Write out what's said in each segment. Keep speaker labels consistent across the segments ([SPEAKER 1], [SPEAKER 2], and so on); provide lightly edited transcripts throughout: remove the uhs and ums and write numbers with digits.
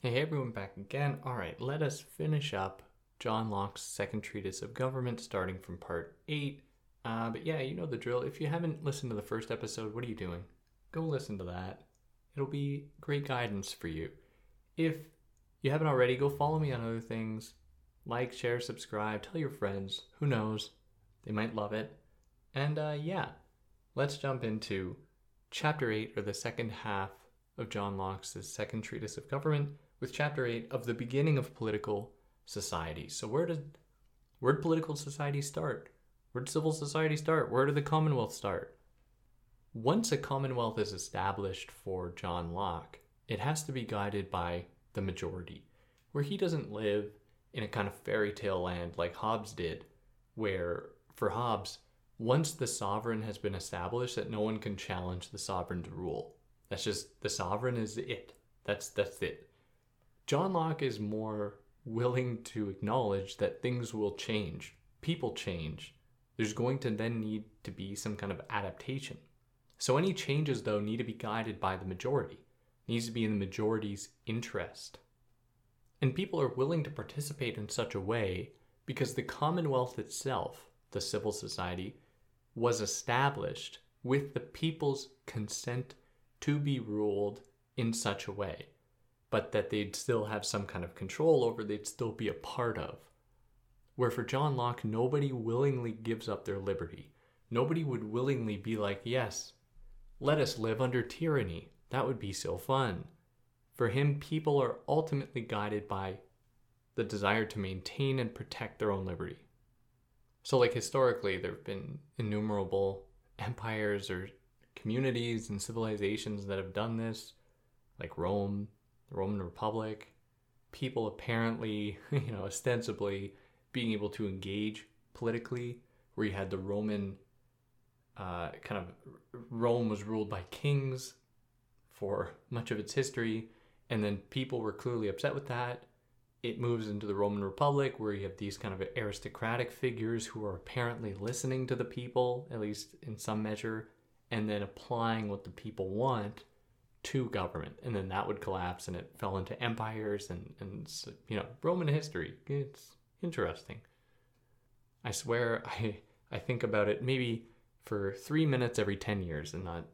[SPEAKER 1] Hey everyone, back again. Alright, let us finish up John Locke's second treatise of government, starting from part 8. But yeah, you know the drill. If you haven't listened to the first episode, what are you doing? Go listen to that. It'll be great guidance for you. If you haven't already, go follow me on other things. Like, share, subscribe, tell your friends. Who knows? They might love it. And yeah, let's jump into chapter 8, or the second half of John Locke's second treatise of government, with chapter 8 of the beginning of political society. So where did political society start? Where did civil society start? Where did the Commonwealth start? Once a Commonwealth is established for John Locke, it has to be guided by the majority, where he doesn't live in a kind of fairy tale land like Hobbes did, where for Hobbes, once the sovereign has been established, that no one can challenge the sovereign's rule. That's just, the sovereign is it. That's it. John Locke is more willing to acknowledge that things will change. People change. There's going to then need to be some kind of adaptation. So any changes, though, need to be guided by the majority. It needs to be in the majority's interest. And people are willing to participate in such a way because the Commonwealth itself, the civil society, was established with the people's consent to be ruled in such a way, but that they'd still have some kind of control over, they'd still be a part of. Where for John Locke, nobody willingly gives up their liberty. Nobody would willingly be like, yes, let us live under tyranny. That would be so fun. For him, people are ultimately guided by the desire to maintain and protect their own liberty. So like historically, there have been innumerable empires or communities and civilizations that have done this, like Rome, the Roman Republic, people apparently, ostensibly being able to engage politically, where you had the Roman, Rome was ruled by kings for much of its history, and then people were clearly upset with that. It moves into the Roman Republic, where you have these kind of aristocratic figures who are apparently listening to the people, at least in some measure, and then applying what the people want to government. And then that would collapse, and it fell into empires and Roman history. It's interesting. I swear I think about it maybe for 3 minutes every 10 years and not,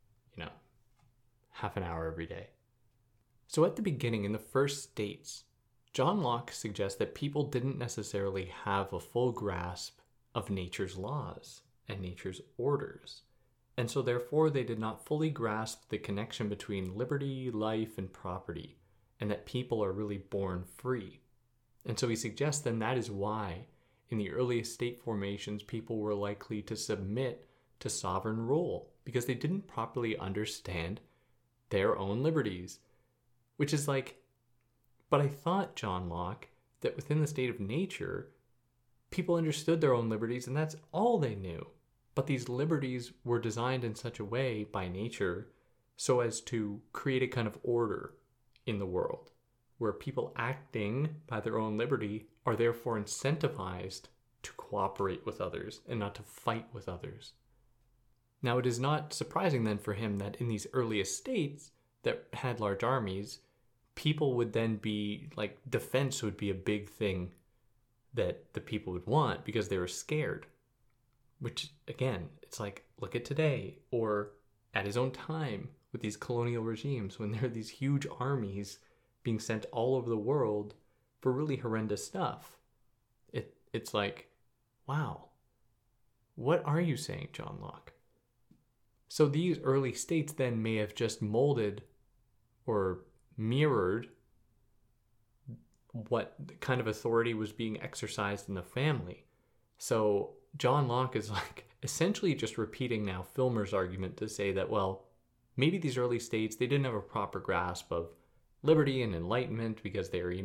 [SPEAKER 1] half an hour every day. So at the beginning, in the first states, John Locke suggests that people didn't necessarily have a full grasp of nature's laws and nature's orders. And so therefore they did not fully grasp the connection between liberty, life, and property, and that people are really born free. And so he suggests then that is why in the earliest state formations people were likely to submit to sovereign rule, because they didn't properly understand their own liberties. Which is like, but I thought, John Locke, that within the state of nature, people understood their own liberties and that's all they knew. But these liberties were designed in such a way by nature so as to create a kind of order in the world, where people acting by their own liberty are therefore incentivized to cooperate with others and not to fight with others. Now, it is not surprising then for him that in these earliest states that had large armies, people would then be like, defense would be a big thing that the people would want because they were scared. Which, again, it's like, look at today, or at his own time with these colonial regimes, when there are these huge armies being sent all over the world for really horrendous stuff. It's like, wow, what are you saying, John Locke? So these early states then may have just molded or mirrored what kind of authority was being exercised in the family. So John Locke is like essentially just repeating now Filmer's argument to say that, well, maybe these early states, they didn't have a proper grasp of liberty and enlightenment because they were,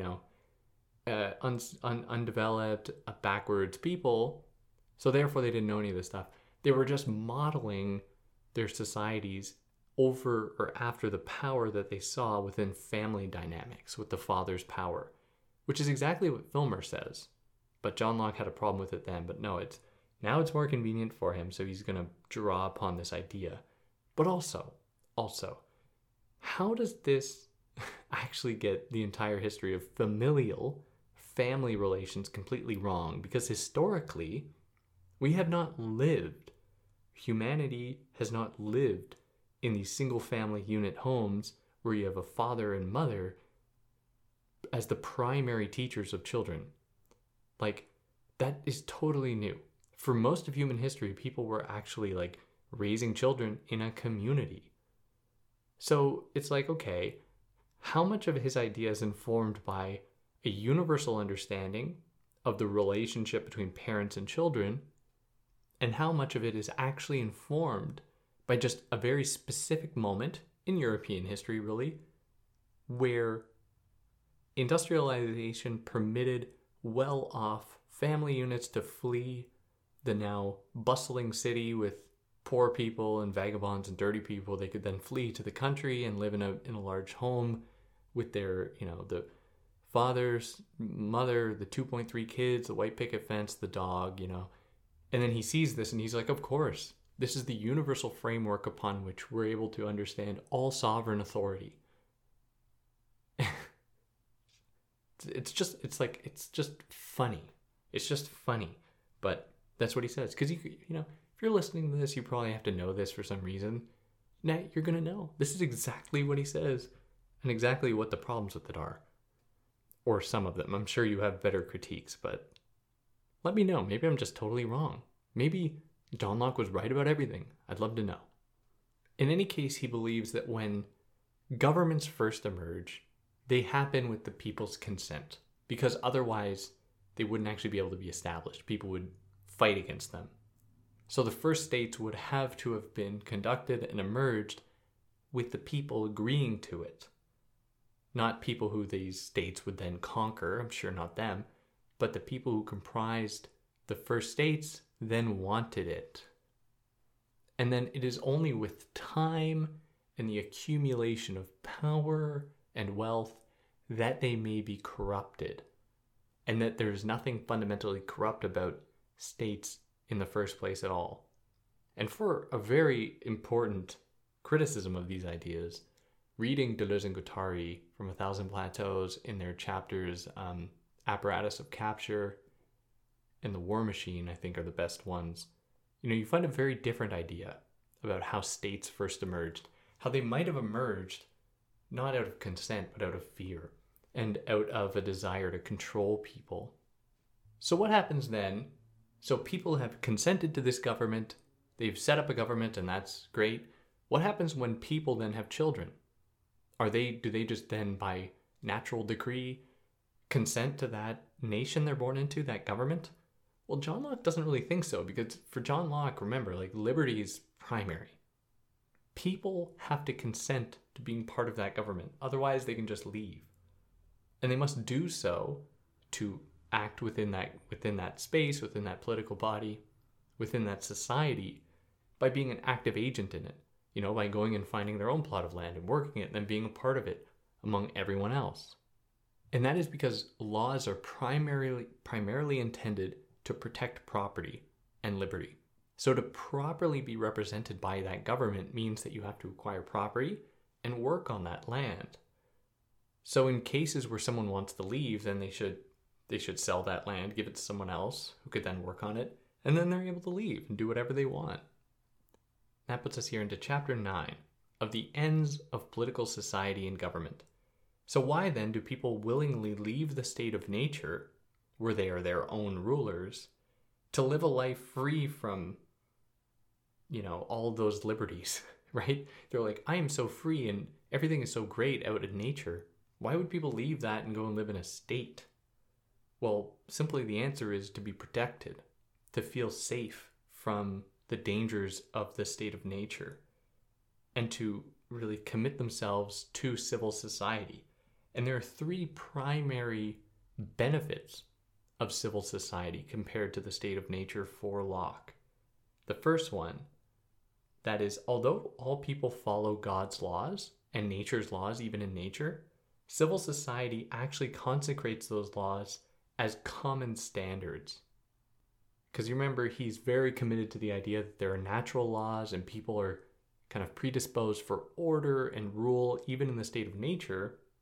[SPEAKER 1] undeveloped, backwards people. So therefore they didn't know any of this stuff. They were just modeling their societies over or after the power that they saw within family dynamics with the father's power, which is exactly what Filmer says. But John Locke had a problem with it then, but no, now it's more convenient for him, so he's going to draw upon this idea. But also, how does this actually get the entire history of familial family relations completely wrong, because historically, we have not lived, humanity has not lived in these single family unit homes where you have a father and mother as the primary teachers of children. Like, that is totally new. For most of human history, people were actually like raising children in a community. So it's like, okay, how much of his idea is informed by a universal understanding of the relationship between parents and children, and how much of it is actually informed by just a very specific moment in European history, really, where industrialization permitted well-off family units to flee the now bustling city with poor people and vagabonds and dirty people. They could then flee to the country and live in a large home with their, the father's mother, the 2.3 kids, the white picket fence, the dog, And then he sees this and he's like, of course, this is the universal framework upon which we're able to understand all sovereign authority. It's just funny. It's just funny. But that's what he says. Because, if you're listening to this, you probably have to know this for some reason. Now you're going to know. This is exactly what he says and exactly what the problems with it are. Or some of them. I'm sure you have better critiques, but let me know. Maybe I'm just totally wrong. Maybe John Locke was right about everything. I'd love to know. In any case, he believes that when governments first emerge, they happen with the people's consent, because otherwise they wouldn't actually be able to be established. People would fight against them. So the first states would have to have been conducted and emerged with the people agreeing to it. Not people who these states would then conquer, I'm sure not them, but the people who comprised the first states then wanted it. And then it is only with time and the accumulation of power and wealth that they may be corrupted, and that there's nothing fundamentally corrupt about states in the first place at all. And for a very important criticism of these ideas, reading Deleuze and Guattari from A Thousand Plateaus in their chapters Apparatus of Capture and The War Machine, I think, are the best ones. You find a very different idea about how states first emerged, how they might have emerged not out of consent, but out of fear and out of a desire to control people. So what happens then? So people have consented to this government, they've set up a government, and that's great. What happens when people then have children? Do they just then, by natural decree, consent to that nation they're born into, that government? Well, John Locke doesn't really think so, because for John Locke, remember, liberty is primary. People have to consent to being part of that government. Otherwise, they can just leave. And they must do so to act within that space, within that political body, within that society, by being an active agent in it. By going and finding their own plot of land and working it, and then being a part of it among everyone else. And that is because laws are primarily intended to protect property and liberty. So to properly be represented by that government means that you have to acquire property and work on that land. So in cases where someone wants to leave, then they should sell that land, give it to someone else who could then work on it, and then they're able to leave and do whatever they want. That puts us here into chapter 9 of the ends of political society and government. So why then do people willingly leave the state of nature, where they are their own rulers, to live a life free from, all those liberties, right? They're like, I am so free and everything is so great out in nature. Why would people leave that and go and live in a state? Well, simply the answer is to be protected, to feel safe from the dangers of the state of nature, and to really commit themselves to civil society. And there are 3 primary benefits of civil society compared to the state of nature for Locke. The first one, that is, although all people follow God's laws and nature's laws, even in nature, civil society actually consecrates those laws as common standards. Because you remember, he's very committed to the idea that there are natural laws and people are kind of predisposed for order and rule, even in the state of nature.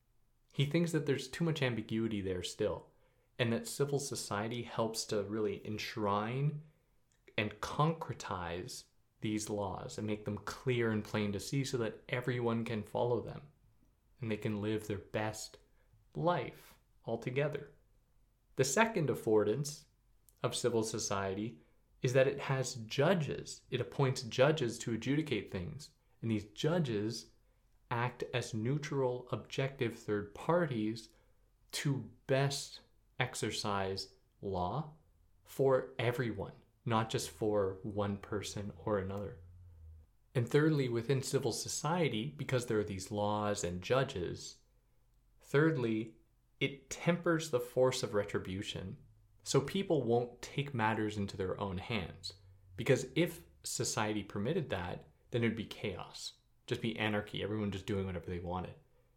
[SPEAKER 1] He thinks that there's too much ambiguity there still, and that civil society helps to really enshrine and concretize these laws and make them clear and plain to see so that everyone can follow them and they can live their best life altogether. The second affordance of civil society is that it has judges. It appoints judges to adjudicate things. And these judges act as neutral, objective third parties to best exercise law for everyone, not just for one person or another. And thirdly, within civil society, because there are these laws and judges, thirdly, it tempers the force of retribution. So people won't take matters into their own hands. Because if society permitted that, then it'd be chaos. Just be anarchy, everyone just doing whatever they wanted.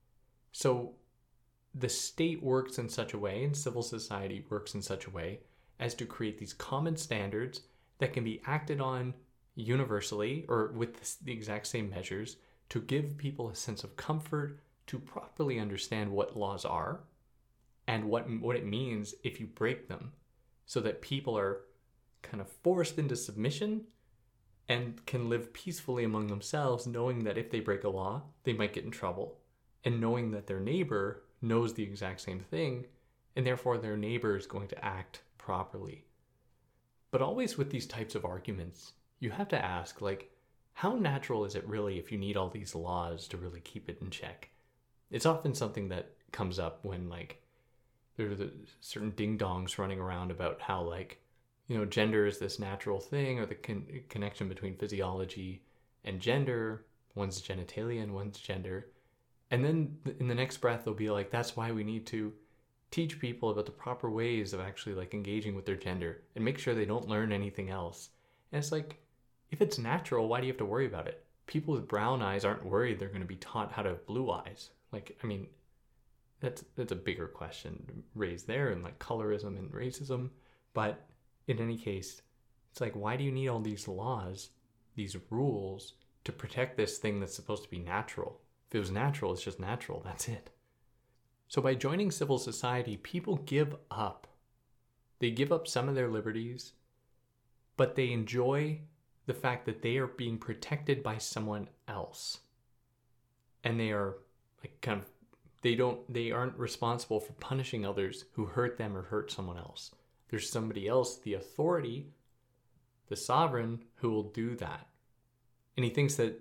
[SPEAKER 1] So the state works in such a way, and civil society works in such a way, as to create these common standards that can be acted on universally or with the exact same measures to give people a sense of comfort, to properly understand what laws are and what it means if you break them, so that people are kind of forced into submission and can live peacefully among themselves, knowing that if they break a law, they might get in trouble, and knowing that their neighbor knows the exact same thing, and therefore their neighbor is going to act properly. But always with these types of arguments, you have to ask, like, how natural is it really if you need all these laws to really keep it in check? It's often something that comes up when, like, there are certain ding-dongs running around about how, like, gender is this natural thing, or the connection between physiology and gender. One's genitalia and one's gender. And then in the next breath, they'll be like, that's why we need to teach people about the proper ways of actually, like, engaging with their gender and make sure they don't learn anything else. And it's like, if it's natural, why do you have to worry about it? People with brown eyes aren't worried they're going to be taught how to have blue eyes. Like, I mean, that's a bigger question raised there, and like colorism and racism. But in any case, it's like, why do you need all these laws, these rules, to protect this thing that's supposed to be natural? If it was natural, it's just natural. That's it. So by joining civil society, people give up. They give up some of their liberties, but they enjoy the fact that they are being protected by someone else. And they are like kind of, they aren't responsible for punishing others who hurt them or hurt someone else. There's somebody else, the authority, the sovereign, who will do that. And he thinks that,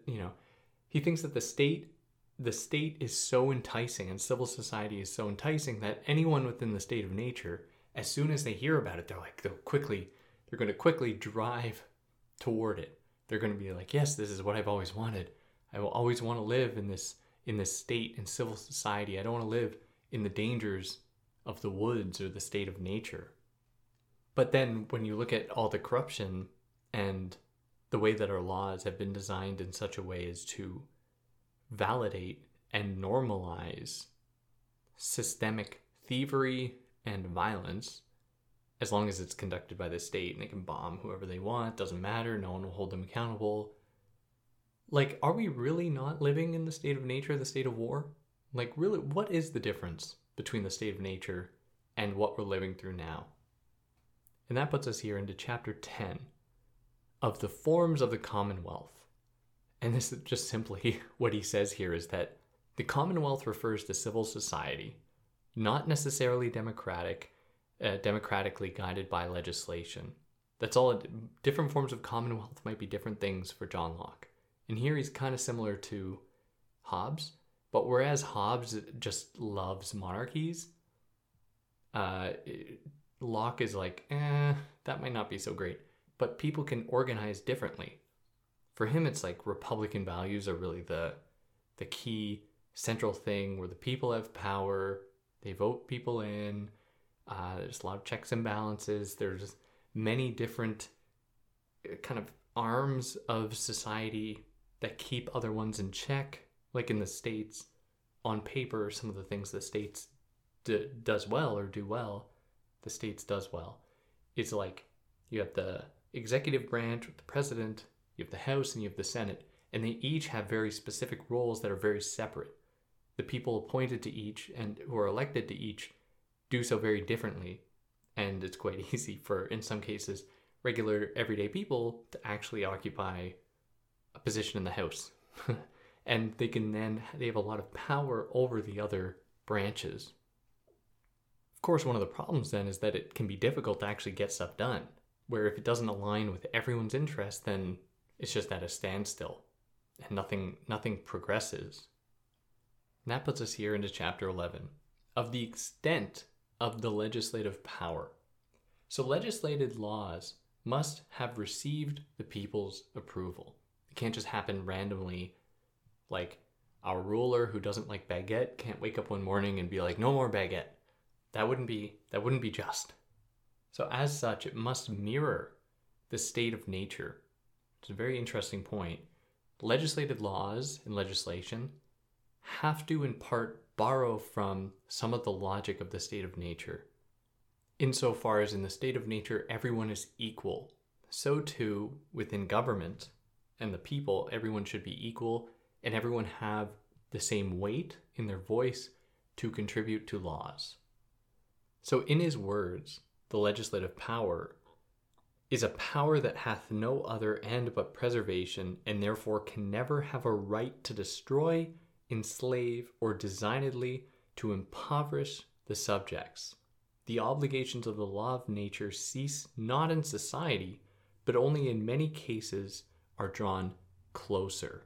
[SPEAKER 1] the state is so enticing, and civil society is so enticing, that anyone within the state of nature, as soon as they hear about it, they're going to quickly drive toward it. They're going to be like, yes, this is what I've always wanted. I will always want to live in this state, in civil society. I don't want to live in the dangers of the woods or the state of nature. But then when you look at all the corruption and the way that our laws have been designed in such a way as to validate and normalize systemic thievery and violence, as long as it's conducted by the state and they can bomb whoever they want, doesn't matter, no one will hold them accountable. Like, are we really not living in the state of nature, the state of war? Like, really, what is the difference between the state of nature and what we're living through now? And that puts us here into chapter 10 of the forms of the Commonwealth. And this is just simply what he says here is that the Commonwealth refers to civil society, not necessarily democratically guided by legislation. That's all. Different forms of Commonwealth might be different things for John Locke. And here he's kind of similar to Hobbes, but whereas Hobbes just loves monarchies, Locke is like, that might not be so great. But people can organize differently. For him, it's like Republican values are really the key central thing, where the people have power, they vote people in, there's a lot of checks and balances, there's many different kind of arms of society that keep other ones in check. Like in the States, on paper, some of the things the States does well or do well, the States does well. It's like you have the executive branch with the president, you have the House, and you have the Senate, and they each have very specific roles that are very separate. the people appointed to each and who are elected to each do so very differently. And it's quite easy for, in some cases, regular everyday people to actually occupy a position in the House. And they have a lot of power over the other branches. Of course, one of the problems then is that it can be difficult to actually get stuff done, where if it doesn't align with everyone's interest, then it's just at a standstill and nothing progresses. And that puts us here into chapter 11 of the extent of the legislative power. So legislated laws must have received the people's approval. It can't just happen randomly, like our ruler who doesn't like baguette can't wake up one morning and be like, no more baguette. That wouldn't be just. So as such, it must mirror the state of nature. It's a very interesting point. Legislated laws and legislation have to in part borrow from some of the logic of the state of nature. Insofar as in the state of nature, everyone is equal. So too, within government and the people, everyone should be equal and everyone have the same weight in their voice to contribute to laws. So in his words, the legislative power is a power that hath no other end but preservation, and therefore can never have a right to destroy, enslave, or designedly to impoverish the subjects. The obligations of the law of nature cease not in society, but only in many cases are drawn closer.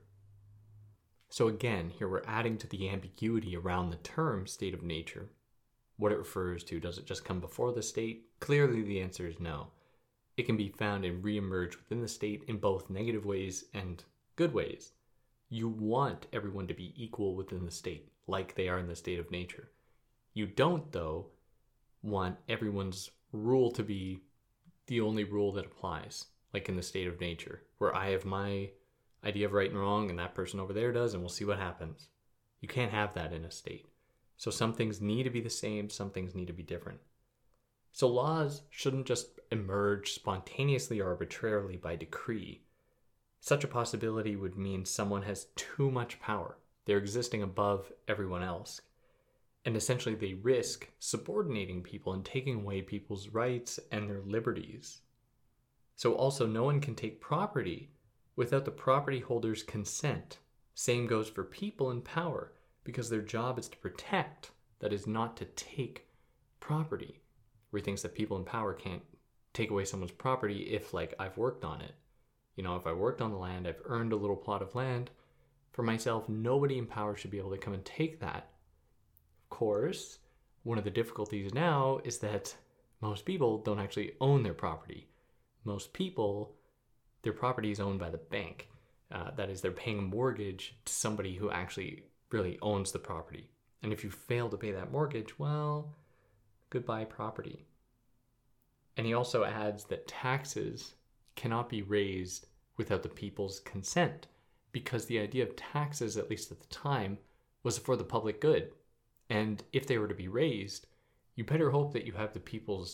[SPEAKER 1] So again, here we're adding to the ambiguity around the term state of nature. What it refers to, does it just come before the state? Clearly the answer is no. It can be found and re-emerge within the state in both negative ways and good ways. You want everyone to be equal within the state, like they are in the state of nature. You don't, though, want everyone's rule to be the only rule that applies, like in the state of nature, where I have my idea of right and wrong and that person over there does, and we'll see what happens. You can't have that in a state. So some things need to be the same, some things need to be different. So laws shouldn't just emerge spontaneously or arbitrarily by decree. Such a possibility would mean someone has too much power. They're existing above everyone else. And essentially they risk subordinating people and taking away people's rights and their liberties. So also no one can take property without the property holder's consent. Same goes for people in power, because their job is to protect, that is not to take property. Where he thinks that people in power can't take away someone's property if, like, I've worked on it. You know, if I worked on the land, I've earned a little plot of land for myself, nobody in power should be able to come and take that. Of course, one of the difficulties now is that most people don't actually own their property. Most people, their property is owned by the bank. That is, they're paying a mortgage to somebody who actually really owns the property. And if you fail to pay that mortgage, well, goodbye property. And he also adds that taxes cannot be raised without the people's consent, because the idea of taxes, at least at the time, was for the public good. And if they were to be raised, you better hope that you have the people's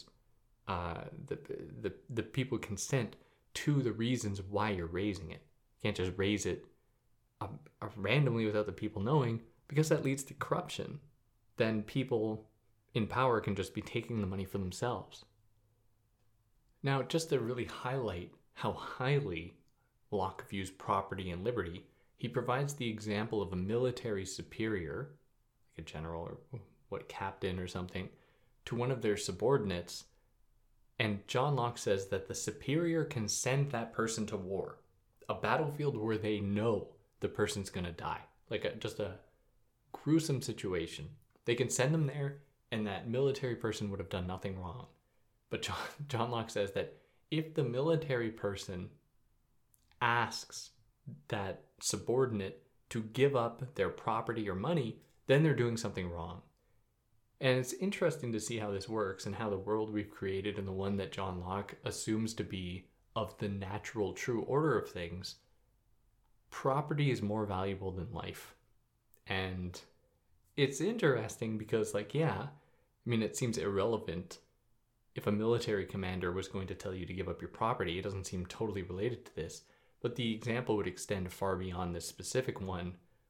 [SPEAKER 1] the people consent to the reasons why you're raising it. You can't just raise it randomly without the people knowing, because that leads to corruption. Then people in power can just be taking the money for themselves. Now, just to really highlight how highly Locke views property and liberty, he provides the example of a military superior, like a general or captain or something, to one of their subordinates. And John Locke says that the superior can send that person to war, a battlefield where they know the person's going to die, like just a gruesome situation. They can send them there, and that military person would have done nothing wrong. But John Locke says that if the military person asks that subordinate to give up their property or money, then they're doing something wrong. And it's interesting to see how this works and how the world we've created and the one that John Locke assumes to be of the natural true order of things, property is more valuable than life. And it's interesting because, it seems irrelevant if a military commander was going to tell you to give up your property. It doesn't seem totally related to this, but the example would extend far beyond this specific one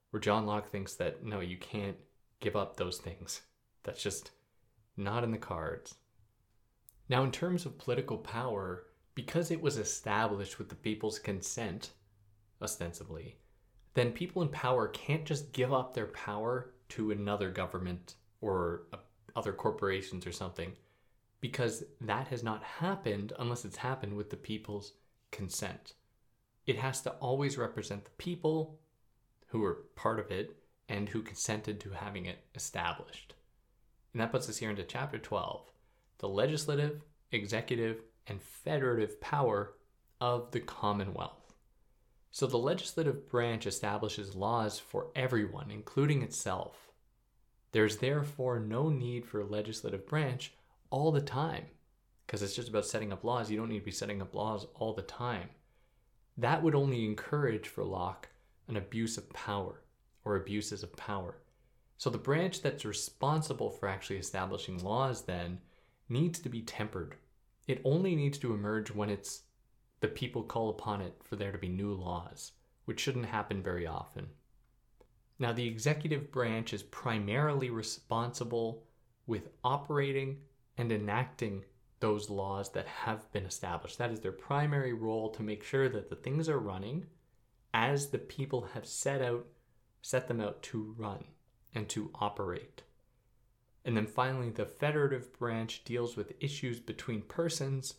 [SPEAKER 1] where John Locke thinks that, no, you can't give up those things. That's just not in the cards. Now, in terms of political power, because it was established with the people's consent, ostensibly, then people in power can't just give up their power to another government or other corporations or something, because that has not happened unless it's happened with the people's consent. It has to always represent the people who were part of it and who consented to having it established. And that puts us here into chapter 12, the legislative, executive, and federative power of the Commonwealth. So the legislative branch establishes laws for everyone, including itself. There's therefore no need for a legislative branch all the time, because it's just about setting up laws. You don't need to be setting up laws all the time. That would only encourage, for Locke, an abuse of power or abuses of power. So the branch that's responsible for actually establishing laws then needs to be tempered. It only needs to emerge when it's the people call upon it for there to be new laws, which shouldn't happen very often. Now, the executive branch is primarily responsible with operating and enacting those laws that have been established. That is their primary role, to make sure that the things are running as the people have set them out to run and to operate. And then finally, the federative branch deals with issues between persons,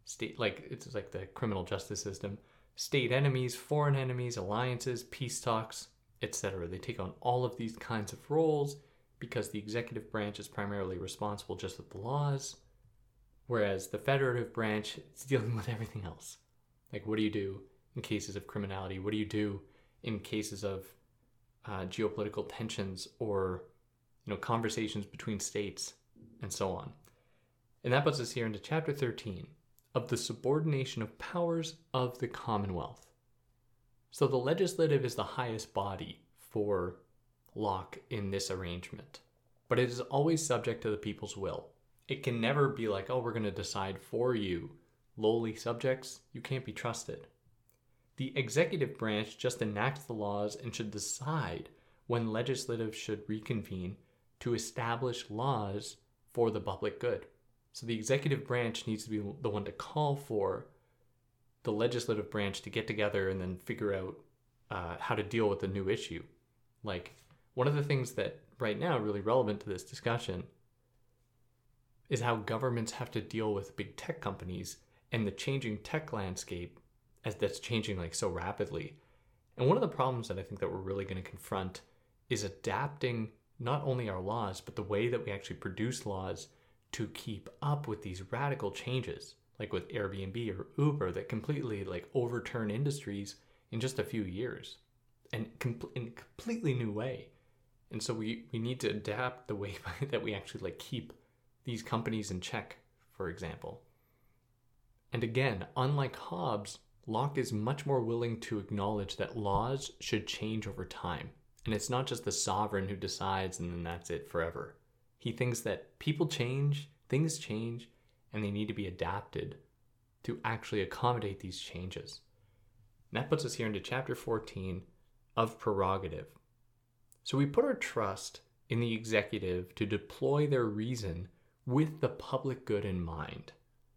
[SPEAKER 1] it's like the criminal justice system, state enemies, foreign enemies, alliances, peace talks, etc. They take on all of these kinds of roles because the executive branch is primarily responsible just with the laws, whereas the federative branch is dealing with everything else. Like, what do you do in cases of criminality? What do you do in cases of geopolitical tensions or conversations between states and so on? And that puts us here into chapter 13 of the subordination of powers of the Commonwealth. So the legislative is the highest body for Locke in this arrangement, but it is always subject to the people's will. It can never be like, oh, we're going to decide for you. Lowly subjects, you can't be trusted. The executive branch just enacts the laws and should decide when legislative should reconvene to establish laws for the public good. So the executive branch needs to be the one to call for the legislative branch to get together and then figure out how to deal with the new issue. Like, one of the things that right now really relevant to this discussion is how governments have to deal with big tech companies and the changing tech landscape as that's changing like so rapidly. And one of the problems that I think that we're really going to confront is adapting not only our laws, but the way that we actually produce laws to keep up with these radical changes, like with Airbnb or Uber, that completely like overturn industries in just a few years and in a completely new way. And so we need to adapt the way that we actually like keep these companies in check, for example. And again, unlike Hobbes, Locke is much more willing to acknowledge that laws should change over time. And it's not just the sovereign who decides and then that's it forever. He thinks that people change, things change, and they need to be adapted to actually accommodate these changes. And that puts us here into chapter 14 of prerogative. So we put our trust in the executive to deploy their reason with the public good in mind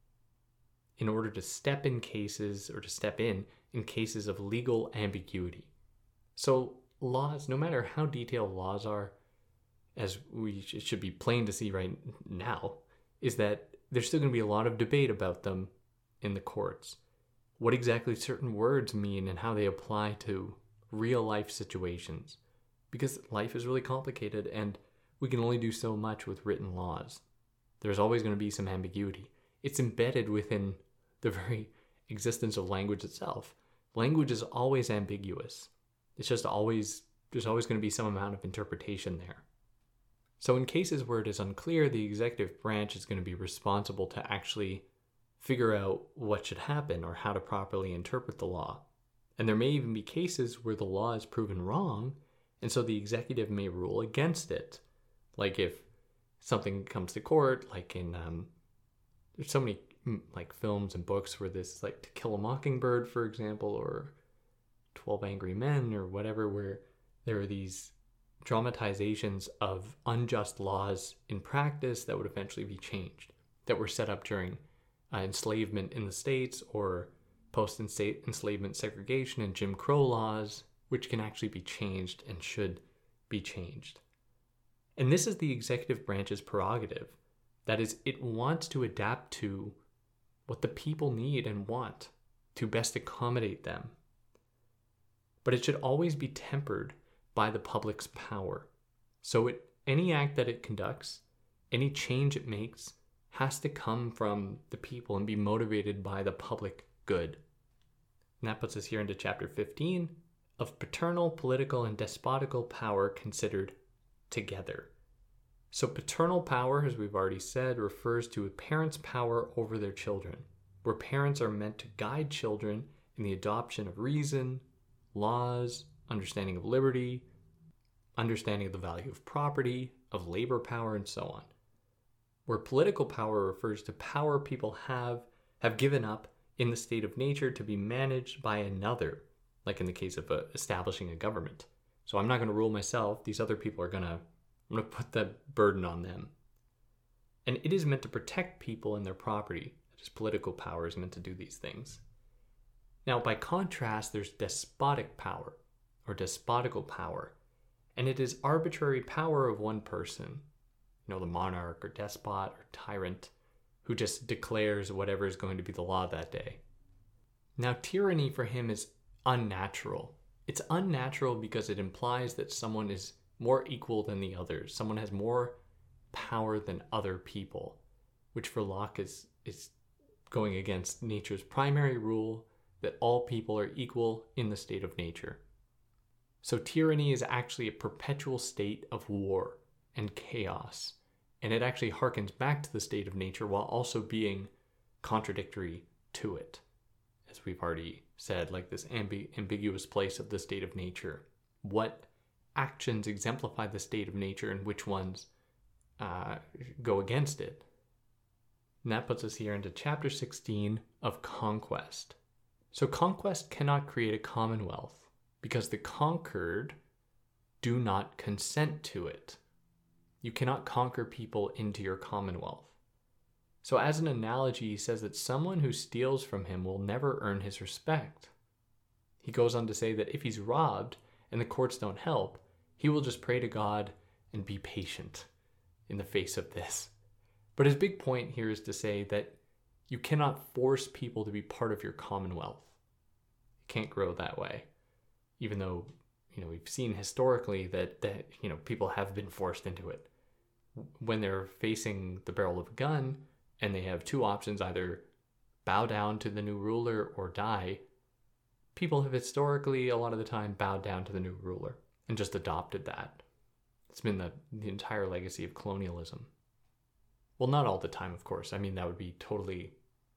[SPEAKER 1] in order to step in cases of legal ambiguity. So laws, no matter how detailed laws are, as it should be plain to see right now, is that there's still going to be a lot of debate about them in the courts. What exactly certain words mean and how they apply to real life situations. Because life is really complicated and we can only do so much with written laws. There's always going to be some ambiguity. It's embedded within the very existence of language itself. Language is always ambiguous. There's always going to be some amount of interpretation there. So in cases where it is unclear, the executive branch is going to be responsible to actually figure out what should happen or how to properly interpret the law. And there may even be cases where the law is proven wrong, and so the executive may rule against it. Like if something comes to court, like in there's so many like films and books where this, like To Kill a Mockingbird, for example, or 12 Angry Men or whatever, where There are these dramatizations of unjust laws in practice that would eventually be changed, that were set up during enslavement in the States or post-enslavement segregation and Jim Crow laws, which can actually be changed and should be changed. And this is the executive branch's prerogative. That is, it wants to adapt to what the people need and want to best accommodate them. But it should always be tempered by the public's power. So any act that it conducts, any change it makes, has to come from the people and be motivated by the public good. And that puts us here into chapter 15 of paternal, political, and despotical power considered together. So paternal power, as we've already said, refers to a parent's power over their children, where parents are meant to guide children in the adoption of reason, laws, understanding of liberty, understanding of the value of property, of labor power, and so on. Where political power refers to power people have given up in the state of nature to be managed by another, like in the case of establishing a government. So I'm not going to rule myself. These other people I'm going to put the burden on them. And it is meant to protect people and their property. Just political power is meant to do these things. Now, by contrast, there's despotic power or despotical power, and it is arbitrary power of one person, the monarch or despot or tyrant, who just declares whatever is going to be the law that day. Now, tyranny for him is unnatural. It's unnatural because it implies that someone is more equal than the others. Someone has more power than other people, which for Locke is going against nature's primary rule that all people are equal in the state of nature. So tyranny is actually a perpetual state of war and chaos, and it actually harkens back to the state of nature while also being contradictory to it, as we've already said, like this ambiguous place of the state of nature. What actions exemplify the state of nature and which ones go against it? And that puts us here into chapter 16 of Conquest. So conquest cannot create a commonwealth because the conquered do not consent to it. You cannot conquer people into your commonwealth. So as an analogy, he says that someone who steals from him will never earn his respect. He goes on to say that if he's robbed and the courts don't help, he will just pray to God and be patient in the face of this. But his big point here is to say that you cannot force people to be part of your commonwealth. It can't grow that way. Even though, we've seen historically that people have been forced into it. When they're facing the barrel of a gun and they have two options, either bow down to the new ruler or die, people have historically a lot of the time bowed down to the new ruler and just adopted that. It's been the entire legacy of colonialism. Well, not all the time, of course. I mean, that would be totally...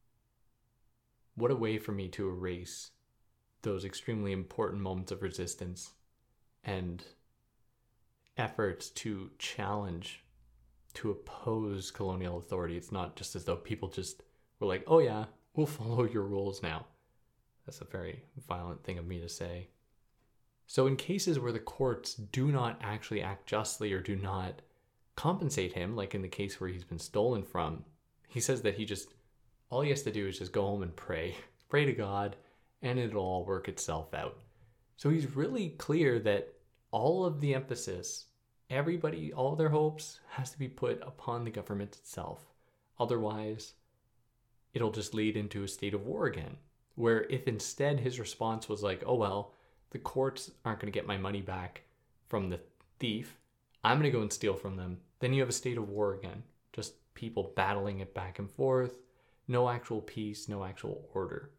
[SPEAKER 1] What a way for me to erase those extremely important moments of resistance and efforts to challenge, to oppose colonial authority. It's not just as though people just were like, oh yeah, we'll follow your rules now. That's a very violent thing of me to say. So in cases where the courts do not actually act justly or do not compensate him, like in the case where he's been stolen from, he says that all he has to do is just go home and pray to God, and it'll all work itself out. So he's really clear that all of the emphasis, everybody, all their hopes has to be put upon the government itself. Otherwise, it'll just lead into a state of war again, where if instead his response was like, oh well, the courts aren't going to get my money back from the thief, I'm going to go and steal from them, then you have a state of war again. Just people battling it back and forth, no actual peace, no actual order.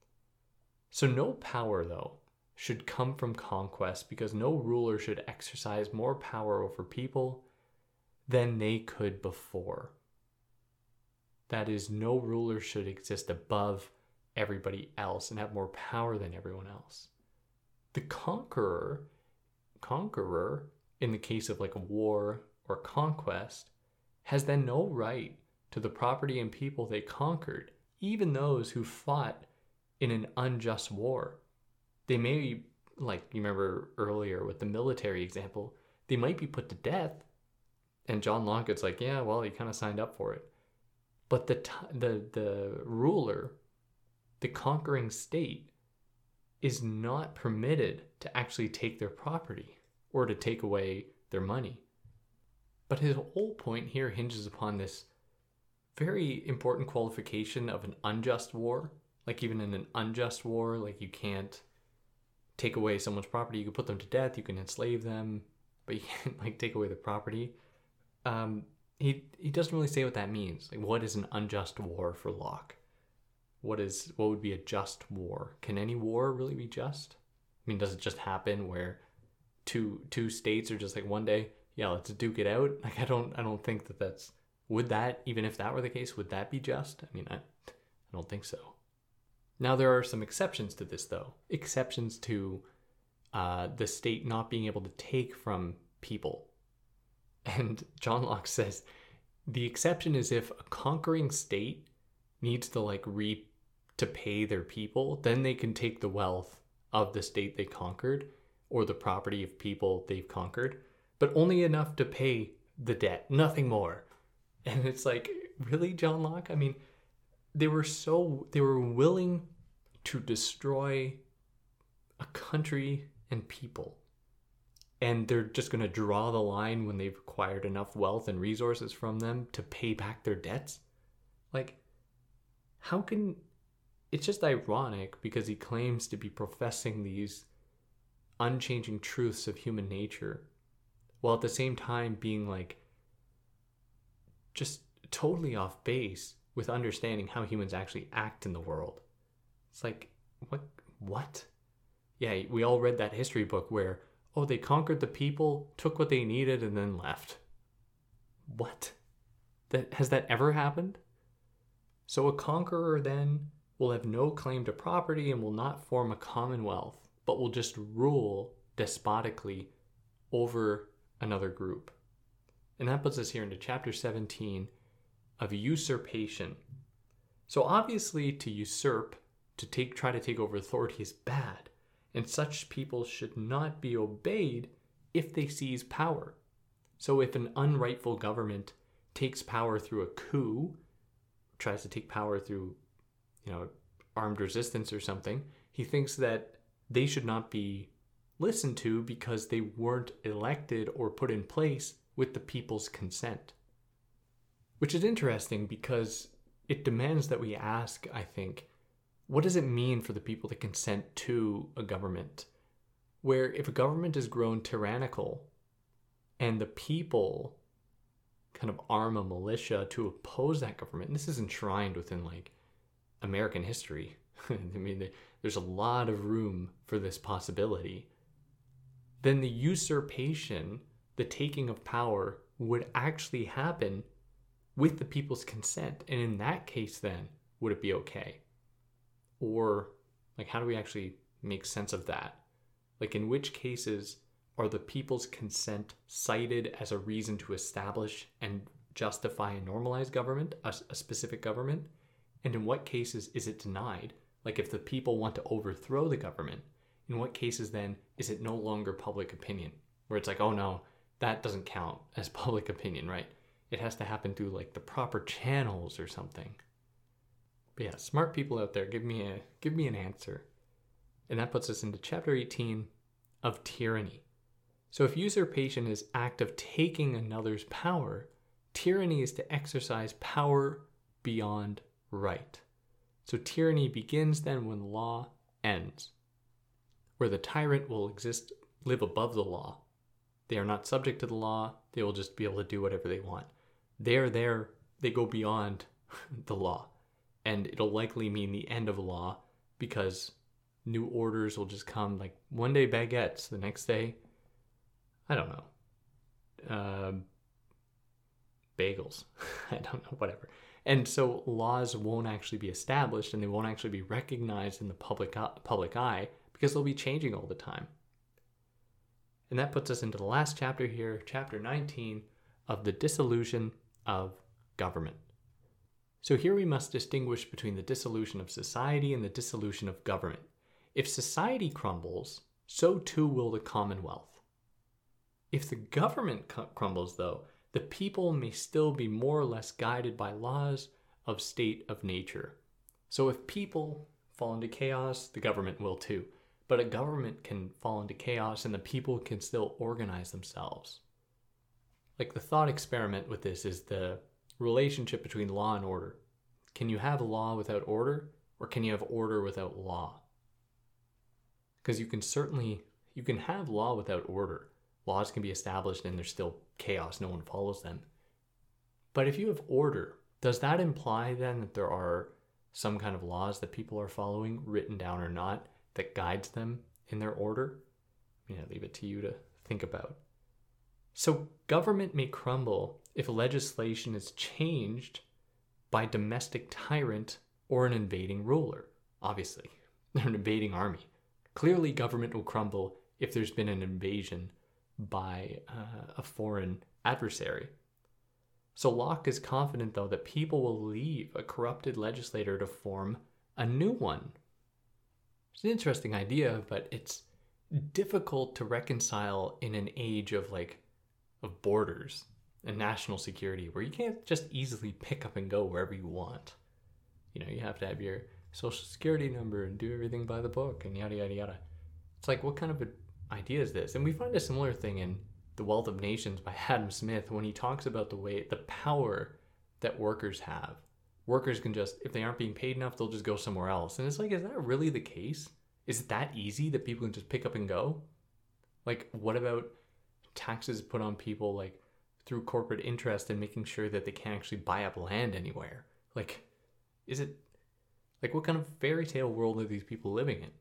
[SPEAKER 1] So no power, though, should come from conquest, because no ruler should exercise more power over people than they could before. That is, no ruler should exist above everybody else and have more power than everyone else. The conqueror, in the case of like a war or conquest, has then no right to the property and people they conquered, even those who fought in an unjust war. They may like you remember earlier with the military example, they might be put to death. And John Locke, it's like, yeah, well, he kind of signed up for it. But the ruler, the conquering state, is not permitted to actually take their property or to take away their money. But his whole point here hinges upon this very important qualification of an unjust war. Like even in an unjust war, like you can't take away someone's property. You can put them to death, you can enslave them, but you can't like take away their property. He doesn't really say what that means. Like, what is an unjust war for Locke? What would be a just war? Can any war really be just? I mean, does it just happen where two states are just like one day, yeah, let's duke it out? Like, I don't think that's, would that, even if that were the case, would that be just? I mean, I don't think so. Now, there are some exceptions to this, though. Exceptions to the state not being able to take from people. And John Locke says the exception is if a conquering state needs to to pay their people, then they can take the wealth of the state they conquered or the property of people they've conquered, but only enough to pay the debt, nothing more. And it's like, really, John Locke? I mean, they were willing to destroy a country and people. And they're just going to draw the line when they've acquired enough wealth and resources from them to pay back their debts? Like, how can... It's just ironic because he claims to be professing these unchanging truths of human nature, while at the same time being like just totally off base with understanding how humans actually act in the world. It's like, what? Yeah, we all read that history book where, oh, they conquered the people, took what they needed, and then left. What? Has that ever happened? So a conqueror then will have no claim to property and will not form a commonwealth, but will just rule despotically over another group. And that puts us here into chapter 17 of usurpation. So obviously to usurp, to try to take over authority is bad, and such people should not be obeyed if they seize power. So if an unrightful government takes power through a coup, tries to take power through, armed resistance or something, he thinks that they should not be listened to because they weren't elected or put in place with the people's consent. Which is interesting because it demands that we ask, I think, what does it mean for the people to consent to a government? Where if a government has grown tyrannical and the people kind of arm a militia to oppose that government, and this is enshrined within American history. I mean, there's a lot of room for this possibility. Then the usurpation, the taking of power, would actually happen with the people's consent. And in that case, then, would it be okay? Or, how do we actually make sense of that? In which cases are the people's consent cited as a reason to establish and justify a normalized government, a specific government? And in what cases is it denied? If the people want to overthrow the government, in what cases then is it no longer public opinion? Where it's like, oh no, that doesn't count as public opinion, right? It has to happen through the proper channels or something. But yeah, smart people out there, give me an answer. And that puts us into chapter 18 of tyranny. So if usurpation is act of taking another's power, tyranny is to exercise power beyond right. So tyranny begins then when law ends, where the tyrant will live above the law. They are not subject to the law. They will just be able to do whatever they want. They go beyond the law. And it'll likely mean the end of law because new orders will just come, one day baguettes, the next day, I don't know, bagels. I don't know, whatever. And so laws won't actually be established and they won't actually be recognized in the public eye because they'll be changing all the time. And that puts us into the last chapter here, chapter 19, of the dissolution of government. So here we must distinguish between the dissolution of society and the dissolution of government. If society crumbles, so too will the commonwealth. If the government crumbles, though, the people may still be more or less guided by laws of state of nature. So if people fall into chaos, the government will too. But a government can fall into chaos and the people can still organize themselves. Like the thought experiment with this is the relationship between law and order. Can you have law without order, or can you have order without law? Because you can have law without order. Laws can be established and there's still chaos, no one follows them. But if you have order, does that imply then that there are some kind of laws that people are following, written down or not, that guides them in their order? Leave it to you to think about. So government may crumble if legislation is changed by a domestic tyrant or an invading ruler. Obviously, they're an invading army. Clearly, government will crumble if there's been an invasion by a foreign adversary. So Locke is confident, though, that people will leave a corrupted legislator to form a new one. It's an interesting idea, but it's difficult to reconcile in an age of borders and national security, where you can't just easily pick up and go wherever you want. You have to have your social security number and do everything by the book and yada, yada, yada. It's like, what kind of an idea is this? And we find a similar thing in The Wealth of Nations by Adam Smith when he talks about the power that workers have. Workers can just, if they aren't being paid enough, they'll just go somewhere else. And it's like, is that really the case? Is it that easy that people can just pick up and go? What about taxes put on people through corporate interest and making sure that they can't actually buy up land anywhere? Is it what kind of fairy tale world are these people living in?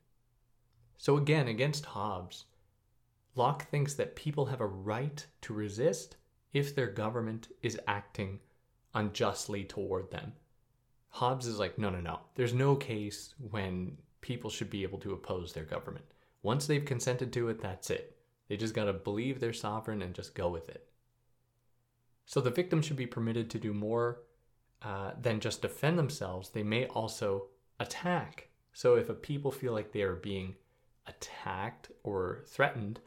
[SPEAKER 1] So again, against Hobbes, Locke thinks that people have a right to resist if their government is acting unjustly toward them. Hobbes is no. There's no case when people should be able to oppose their government. Once they've consented to it, that's it. They just got to believe they're sovereign and just go with it. So the victim should be permitted to do more than just defend themselves. They may also attack. So if a people feel like they are being attacked or threatened,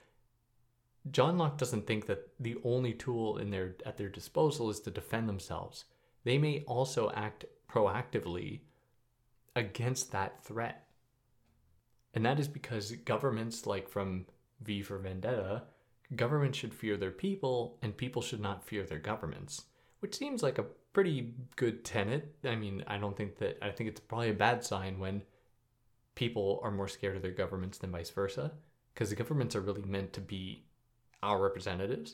[SPEAKER 1] John Locke doesn't think that the only tool at their disposal is to defend themselves. They may also act proactively against that threat. And that is because governments, from V for Vendetta, governments should fear their people and people should not fear their governments, which seems like a pretty good tenet. I think it's probably a bad sign when people are more scared of their governments than vice versa, because the governments are really meant to be our representatives.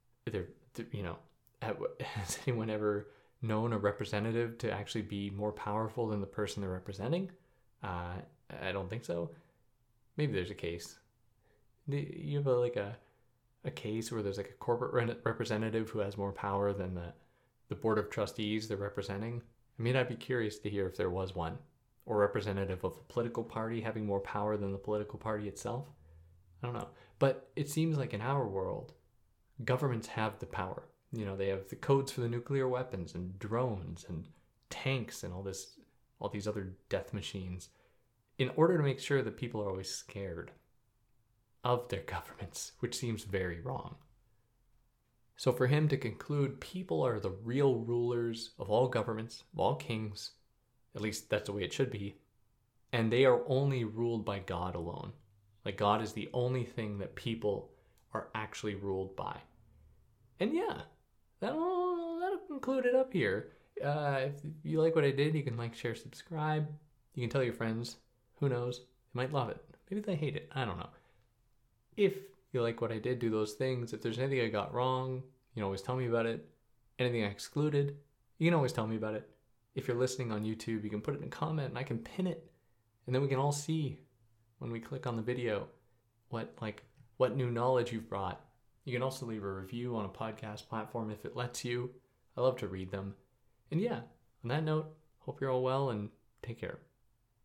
[SPEAKER 1] Has anyone ever known a representative to actually be more powerful than the person they're representing? I don't think so. Maybe there's a case. You have a case where there's a corporate representative who has more power than the board of trustees they're representing. I'd be curious to hear if there was one, or representative of a political party having more power than the political party itself. I don't know. But it seems like in our world, governments have the power. They have the codes for the nuclear weapons and drones and tanks and all these other death machines, in order to make sure that people are always scared of their governments, which seems very wrong. So for him to conclude, people are the real rulers of all governments, of all kings, at least that's the way it should be, and they are only ruled by God alone. God is the only thing that people are actually ruled by. And yeah, that'll conclude it up here. If you like what I did, you can share, subscribe. You can tell your friends. Who knows? They might love it. Maybe they hate it. I don't know. If you like what I did, do those things. If there's anything I got wrong, you can always tell me about it. Anything I excluded, you can always tell me about it. If you're listening on YouTube, you can put it in a comment and I can pin it. And then we can all see when we click on the video what new knowledge you've brought. You can also leave a review on a podcast platform if it lets you. I love to read them. And yeah, on that note, hope you're all well and take care.